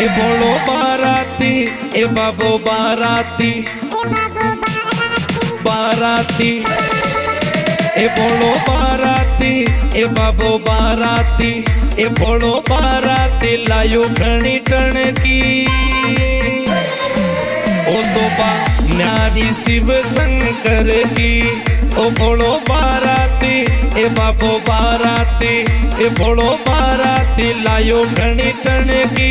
ए बोलो बाराती, ए बाबो बाराती, बाराती, ए बोलो बाराती, ए बाबो बाराती, ए बोलो बाराती लायो घणी टणकी। ओ शोभा न्यारी शिव शंकर की, ओ बोलो बाराती, ए बाबो बाराती, ए बोलो बाराती लायो घणी टणकी।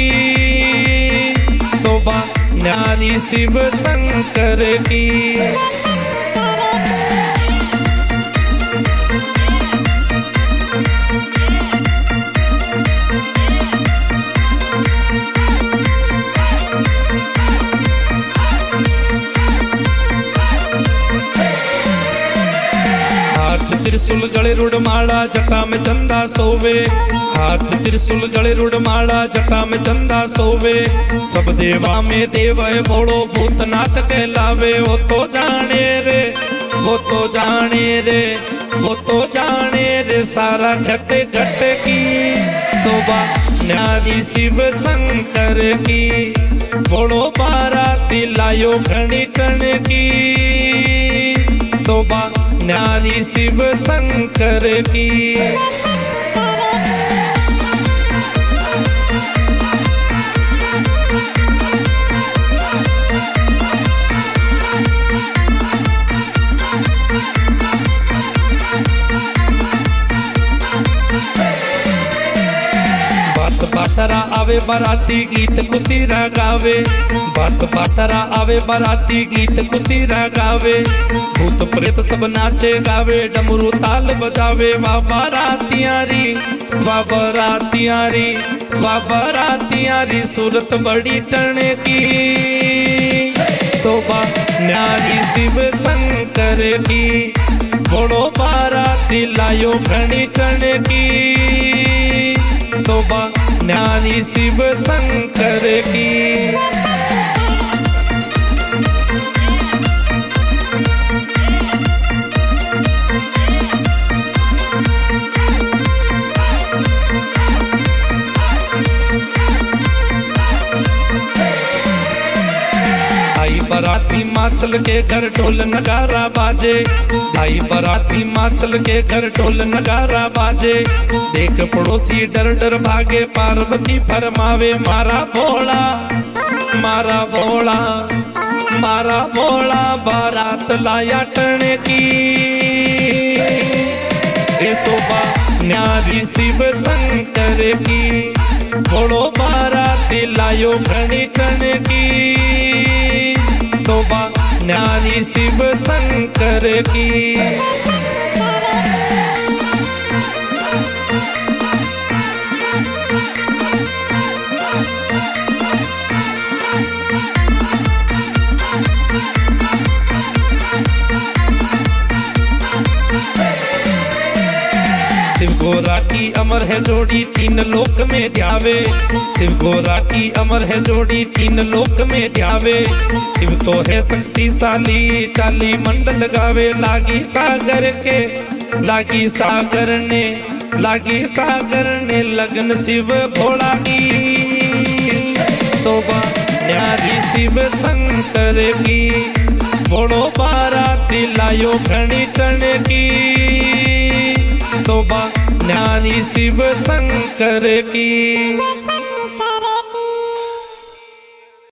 शोभा न्यारी शिव शंकर की। त्रिशूल गले रुड़ माला जटा में चंदा सोवे, हाथ त्रिशूल गले रुड़ माला जटा में चंदा सोवे। सब देवा में देव है बोलो भूतनाथ कहलावे। वो तो जाने रे, वो तो जाने रे, वो तो जाने रे सारा घट घट की। शोभा न्यारी शिव शंकर की, बोलो बाराती लायो घणी टणकी। शोभा न्यारी शिव शंकर की। बातरा आवे बराती गीत कुशीरा गावे, बात बातरा आवे बराती गीत कुशीरा गावे। भूत प्रेत सब नाचे गावे, डमरू ताल बजावे। वाह बारातियारी, वाह बारातियारी, वाह बारातियारी सूरत बड़ी टणकी। शोभा न्यारी शिव शंकर की, बोलो बाराती लायो घणी टणकी। शोभा न्यारी शिव शंकर की। बराती माचल के घर ढोल नगारा बाजे, भाई बराती माचल के घर ढोल नगारा बाजे। देख पड़ोसी डर डर भागे, पार्वती फरमावे मारा भोला, मारा भोला, मारा भोला बारात लाया टणकी। ए शोभा न्यारी शिव शंकर की, बोलो बाराती लायो घणी टणकी। शोभा न्यारी शिव शंकर की। शिव गोरा की अमर है जोड़ी तीन लोक में ध्यावे, शिव गोरा की अमर है जोड़ी तीन लोक में ध्यावे। शिव तो है शक्तिशाली चाली मंडल गावे। लागी सागर के, लागी सागर ने, लागी सागर ने लगन शिव भोला की। शोभा न्यारी शिव शंकर की, बोलो बाराती लायो घणी टणकी। शोभा न्यारी शिव शंकर की।